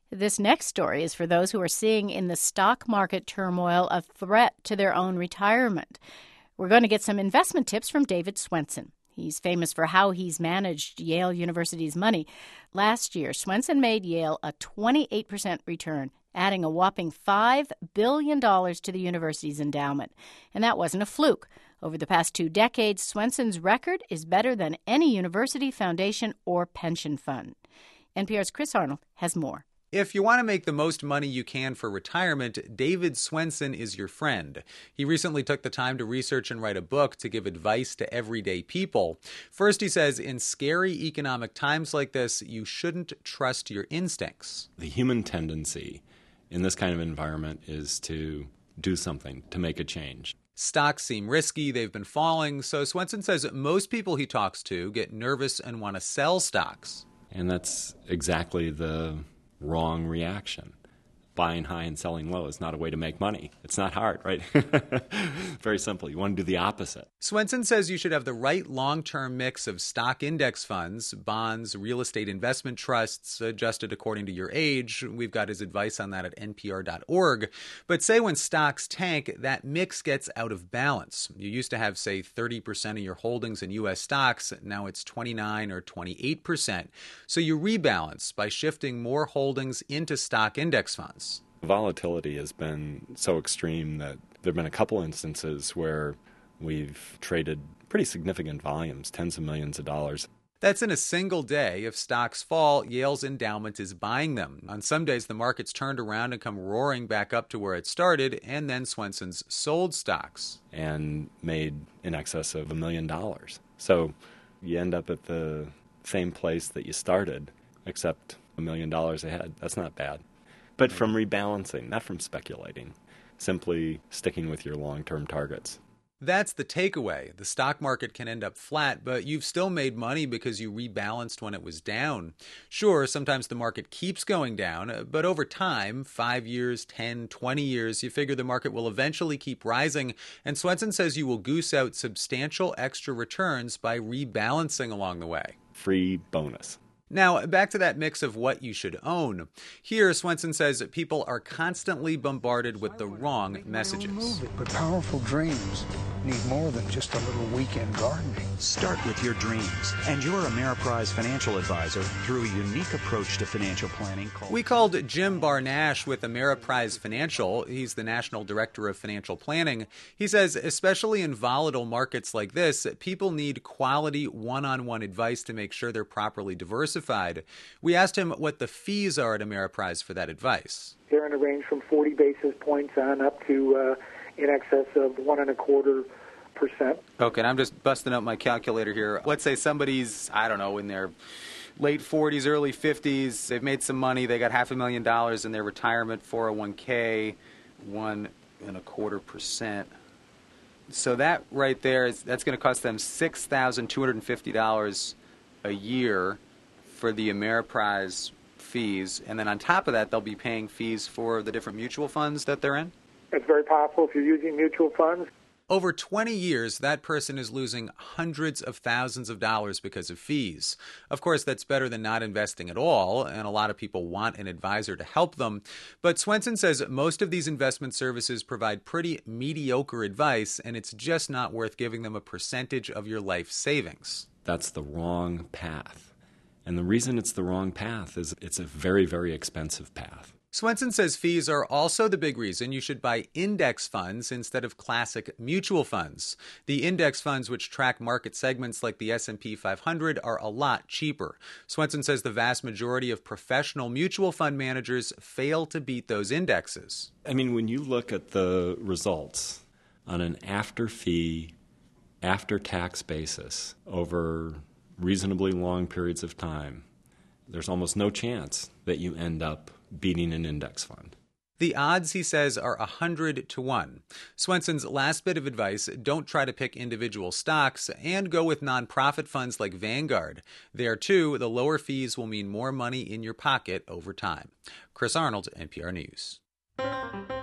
This next story is for those who are seeing in the stock market turmoil a threat to their own retirement. We're going to get some investment tips from David Swensen. He's famous for how he's managed Yale University's money. Last year, Swensen made Yale a 28% return, adding a whopping $5 billion to the university's endowment. And that wasn't a fluke. Over the past 2 decades, Swensen's record is better than any university, foundation, or pension fund. NPR's Chris Arnold has more. If you want to make the most money you can for retirement, David Swensen is your friend. He recently took the time to research and write a book to give advice to everyday people. First, he says, in scary economic times like this, you shouldn't trust your instincts. The human tendency in this kind of environment is to do something, to make a change. Stocks seem risky, they've been falling, so Swensen says most people he talks to get nervous and want to sell stocks. And that's exactly the wrong reaction. Buying high and selling low is not a way to make money. It's not hard, right? Very simple. You want to do the opposite. Swensen says you should have the right long-term mix of stock index funds, bonds, real estate investment trusts, adjusted according to your age. We've got his advice on that at npr.org. But say when stocks tank, that mix gets out of balance. You used to have, say, 30% of your holdings in U.S. stocks. Now it's 29 or 28%. So you rebalance by shifting more holdings into stock index funds. Volatility has been so extreme that there have been a couple instances where we've traded pretty significant volumes, tens of millions of dollars. That's in a single day. If stocks fall, Yale's endowment is buying them. On some days, the market's turned around and come roaring back up to where it started, and then Swensen's sold stocks. And made in excess of $1 million. So you end up at the same place that you started, except $1 million ahead. That's not bad. But from rebalancing, not from speculating, simply sticking with your long-term targets. That's the takeaway. The stock market can end up flat, but you've still made money because you rebalanced when it was down. Sure, sometimes the market keeps going down, but over time, 5 years, 10, 20 years, you figure the market will eventually keep rising, and Swensen says you will goose out substantial extra returns by rebalancing along the way. Free bonus. Now, back to that mix of what you should own. Here, Swensen says people are constantly bombarded with the wrong messages. But powerful dreams need more than just a little weekend gardening. Start with your dreams and your Ameriprise financial advisor through a unique approach to financial planning called... We called Jim Barnash with Ameriprise Financial. He's the National Director of Financial Planning. He says, especially in volatile markets like this, people need quality one-on-one advice to make sure they're properly diversified. We asked him what the fees are at Ameriprise for that advice. They're in a range from 40 basis points on up to in excess of 1.25%. Okay, and I'm just busting up my calculator here. Let's say somebody's, I don't know, in their late 40s, early 50s. They've made some money. They got $500,000 in their retirement 401k, 1.25%. So that right there, that's going to cost them $6,250 a year for the Ameriprise fees, and then on top of that, they'll be paying fees for the different mutual funds that they're in? It's very possible if you're using mutual funds. Over 20 years, that person is losing hundreds of thousands of dollars because of fees. Of course, that's better than not investing at all, and a lot of people want an advisor to help them. But Swensen says most of these investment services provide pretty mediocre advice, and it's just not worth giving them a percentage of your life savings. That's the wrong path. And the reason it's the wrong path is it's a very, very expensive path. Swensen says fees are also the big reason you should buy index funds instead of classic mutual funds. The index funds, which track market segments like the S&P 500, are a lot cheaper. Swensen says the vast majority of professional mutual fund managers fail to beat those indexes. I mean, when you look at the results on an after-fee, after-tax basis over reasonably long periods of time, there's almost no chance that you end up beating an index fund. The odds, he says, are 100 to 1. Swensen's last bit of advice, don't try to pick individual stocks and go with nonprofit funds like Vanguard. There, too, the lower fees will mean more money in your pocket over time. Chris Arnold, NPR News.